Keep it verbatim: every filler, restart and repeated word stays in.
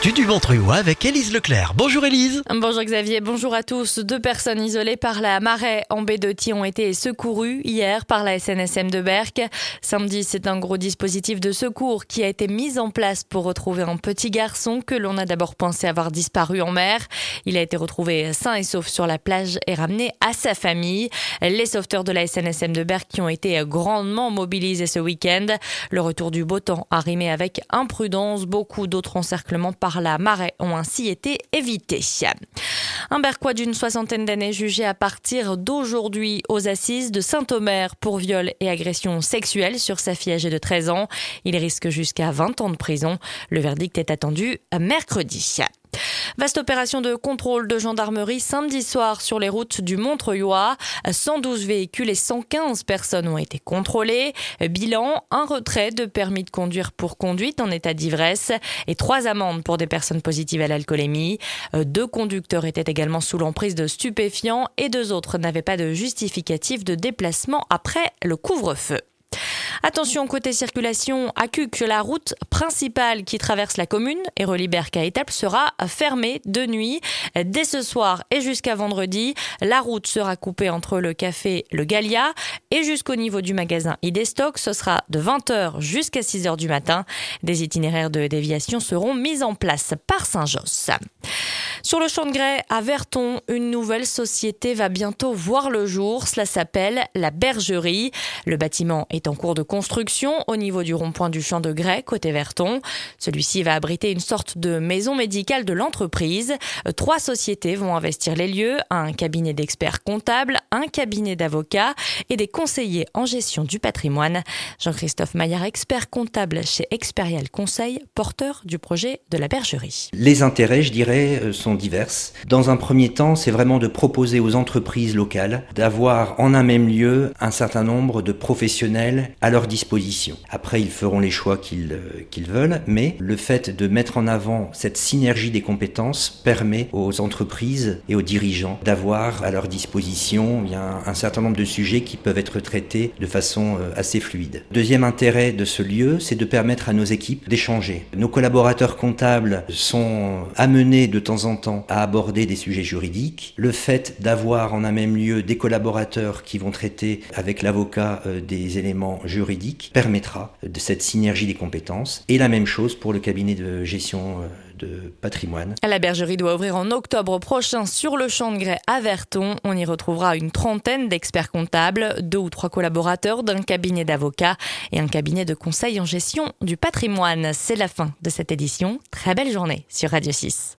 L'actu du Montreuil avec Élise Leclerc. Bonjour Élise. Bonjour Xavier, bonjour à tous. Deux personnes isolées par la marée en baie de Thie ont été secourues hier par la S N S M de Berck. Samedi, c'est un gros dispositif de secours qui a été mis en place pour retrouver un petit garçon que l'on a d'abord pensé avoir disparu en mer. Il a été retrouvé sain et sauf sur la plage et ramené à sa famille. Les sauveteurs de la S N S M de Berck qui ont été grandement mobilisés ce week-end. Le retour du beau temps a rimé avec imprudence. Beaucoup d'autres encerclements par la marée ont ainsi été évités. Un Berquois d'une soixantaine d'années jugé à partir d'aujourd'hui aux assises de Saint-Omer pour viol et agression sexuelle sur sa fille âgée de treize ans. Il risque jusqu'à vingt ans de prison. Le verdict est attendu mercredi. Vaste opération de contrôle de gendarmerie samedi soir sur les routes du Montreuil. cent douze véhicules et cent quinze personnes ont été contrôlées. Bilan, un retrait de permis de conduire pour conduite en état d'ivresse et trois amendes pour des personnes positives à l'alcoolémie. Deux conducteurs étaient également sous l'emprise de stupéfiants et deux autres n'avaient pas de justificatif de déplacement après le couvre-feu. Attention côté circulation, à Cuques, la route principale qui traverse la commune et relie Berck à Étaples sera fermée de nuit. Dès ce soir et jusqu'à vendredi, la route sera coupée entre le café Le Gallia et jusqu'au niveau du magasin Idestock. Ce sera de vingt heures jusqu'à six heures du matin. Des itinéraires de déviation seront mis en place par Saint-Josse. Sur le champ de grès à Verton, une nouvelle société va bientôt voir le jour. Cela s'appelle la Bergerie. Le bâtiment est en cours de construction au niveau du rond-point du champ de grès côté Verton. Celui-ci va abriter une sorte de maison médicale de l'entreprise. Trois sociétés vont investir les lieux, un cabinet d'experts comptables, un cabinet d'avocats et des conseillers en gestion du patrimoine. Jean-Christophe Maillard, expert comptable chez Experial Conseil, porteur du projet de la Bergerie. Les intérêts, je dirais, sont diverses. Dans un premier temps, c'est vraiment de proposer aux entreprises locales d'avoir en un même lieu un certain nombre de professionnels à leur disposition. Après, ils feront les choix qu'ils, euh, qu'ils veulent, mais le fait de mettre en avant cette synergie des compétences permet aux entreprises et aux dirigeants d'avoir à leur disposition eh bien, un certain nombre de sujets qui peuvent être traités de façon euh, assez fluide. Deuxième intérêt de ce lieu, c'est de permettre à nos équipes d'échanger. Nos collaborateurs comptables sont amenés de temps en temps à aborder des sujets juridiques. Le fait d'avoir en un même lieu des collaborateurs qui vont traiter avec l'avocat euh, des éléments juridiques permettra de cette synergie des compétences. Et la même chose pour le cabinet de gestion euh, de patrimoine. La Bergerie doit ouvrir en octobre prochain sur le champ de grès à Verton. On y retrouvera une trentaine d'experts comptables, deux ou trois collaborateurs d'un cabinet d'avocats et un cabinet de conseil en gestion du patrimoine. C'est la fin de cette édition. Très belle journée sur Radio six.